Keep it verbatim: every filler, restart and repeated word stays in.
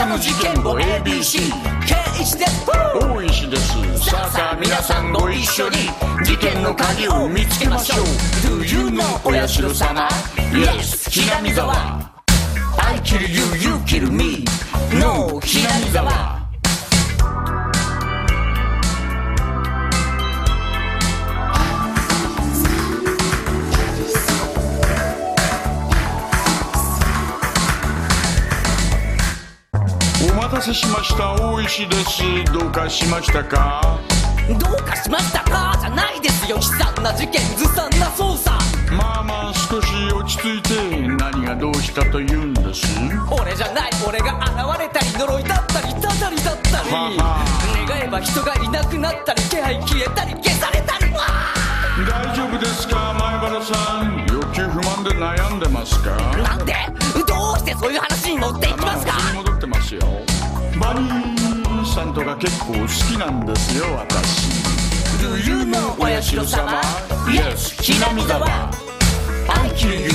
朝の事件簿 エービーシー ケイイチです。 大石です。さあさあ皆さんご一緒に事件の鍵を見つけましょう。 Do you know お社様 Yes ひなみざわ I kill you you kill me No ひなみざわ。お待たせしました。大石です。どうかしましたか？ どうかしましたかじゃないですよ。悲惨な事件、ずさんな捜査。 まあまあ少し落ち着いて、何がどうしたというんです？ 俺じゃない、俺が現れたり呪いだったりたたりだったり、はは願えば人がいなくなったり気配消えたり消されたり。 大丈夫ですか前原さん、欲求不満で悩んでますか？ なんでどうしてそういう話に持っていきますか？ まあ、戻ってますよ。バニーさんとか結構好きなんですよ私。 Do you know お社様 Yes ひなみざわ I kill you